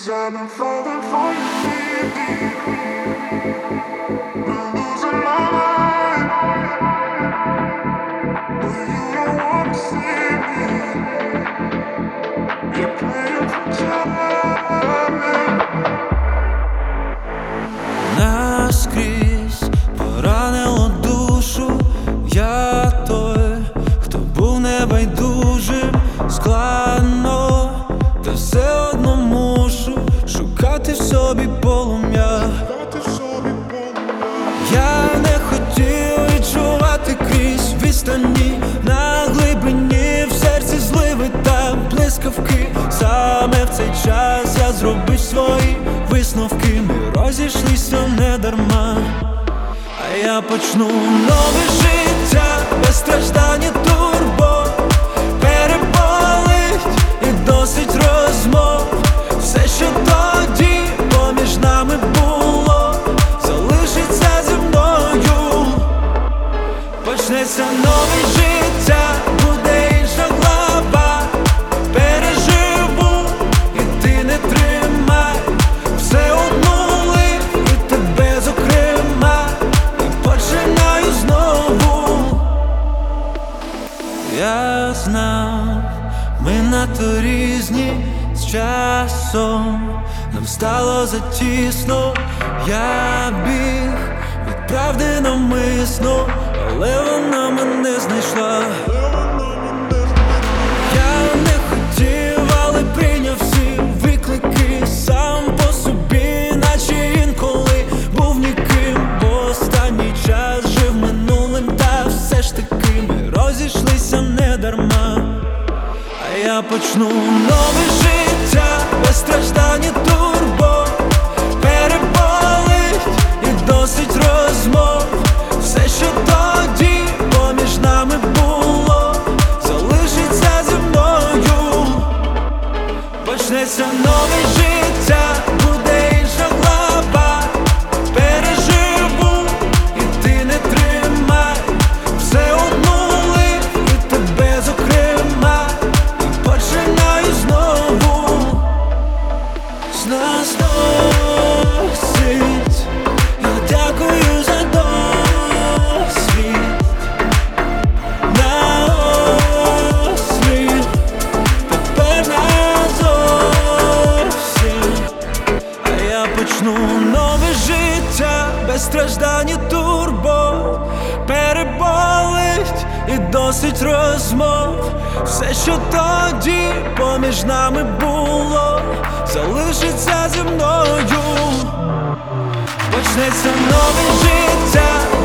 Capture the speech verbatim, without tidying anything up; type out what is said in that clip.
'Cause I've been falling for you, baby. Been losing my mind, but you don't wanna see me. You're playing pretend. Наскрізь поранило душу. Я той, хто був небайдужим. Складно, та все одно мушу шукати в собі полум'я. Я не хотів відчувати крізь відстані. На глибині в серці зливи та блискавки. Саме в цей час я зробив свої висновки. Ми розійшлися не дарма. А я почну нове життя без страждань і турбот. Переболить і досить розмов. Все, що тоді поміж нами було, залишиться зі мною. Почнеться нове життя, буде інша глава. Переживу, і ти не тримай. Все одно лив, і тебе зокрема. І починаю знову. Я знав, ми надто різні. З часом нам стало затісно. Я біг від правди навмисно, але вона мене знайшла. Я не хотів, але прийняв всі виклики. Сам по собі, наче інколи був ніким. Бо останній час жив минулим, та все ж таки ми розійшлися не дарма. А я почну нове життя без страждань і турбот. Переболить і досить розмов. Все, що тоді поміж нами було, залишиться зі мною. Почнеться нове життя, буде інша глава. Переживу, і ти не тримай. Все одно лив, і тебе зокрема. І починаю знову. З нас досить. Я дякую за досвід. Наослід, тепер назовсім. А я почну нове життя без страждань і турбот. Переболить і досить розмов. Все, що тоді поміж нами було, залишиться зі мною. Почнеться нове життя.